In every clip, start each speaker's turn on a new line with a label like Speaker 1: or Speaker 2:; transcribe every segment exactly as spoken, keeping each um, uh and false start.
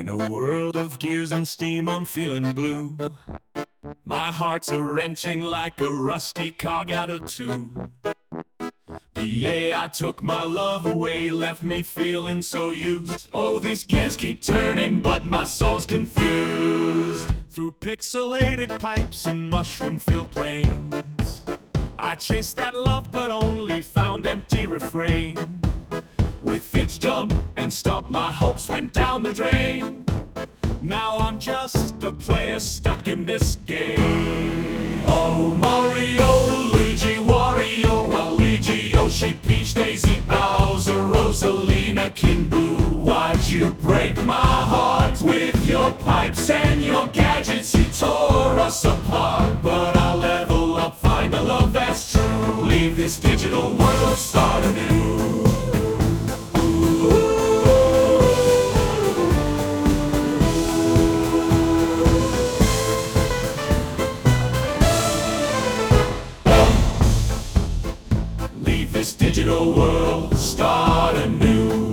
Speaker 1: In a world of gears and steam, I'm feeling blue. My heart's a wrenching like a rusty cog out of tune. Yeah, I took my love away, left me feeling so used. Oh, these gears keep turning, but my soul's confused. Through pixelated pipes and mushroom-filled plains, I chased that love, but only found empty refrain. With each jump and stop, my hopes went down the drain. Now I'm just a player stuck in this game. Oh, Mario, Luigi, Wario, Waluigi, Yoshi, Peach, Daisy, Bowser, Rosalina, King Boo. Why'd you break my heart with your pipes and your gadgets? You tore us apart, but I'll level up, find a love that's true. Leave this digital world, start anew. This digital world, start anew.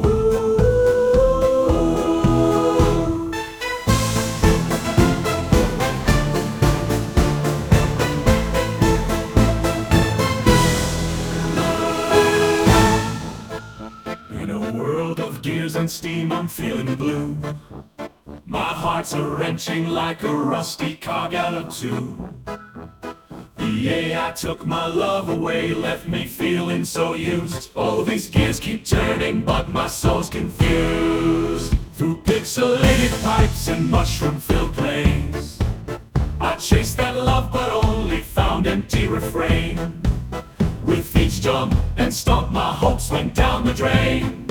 Speaker 1: In a world of gears and steam, I'm feeling blue. My heart's a wrenching like a rusty cog out of tune. Yeah, I took my love away, left me feeling so used. Oh, these gears keep turning, but my soul's confused. Through pixelated pipes and mushroom-filled plains, I chased that love, but only found empty refrain. With each jump and stomp, my hopes went down the drain.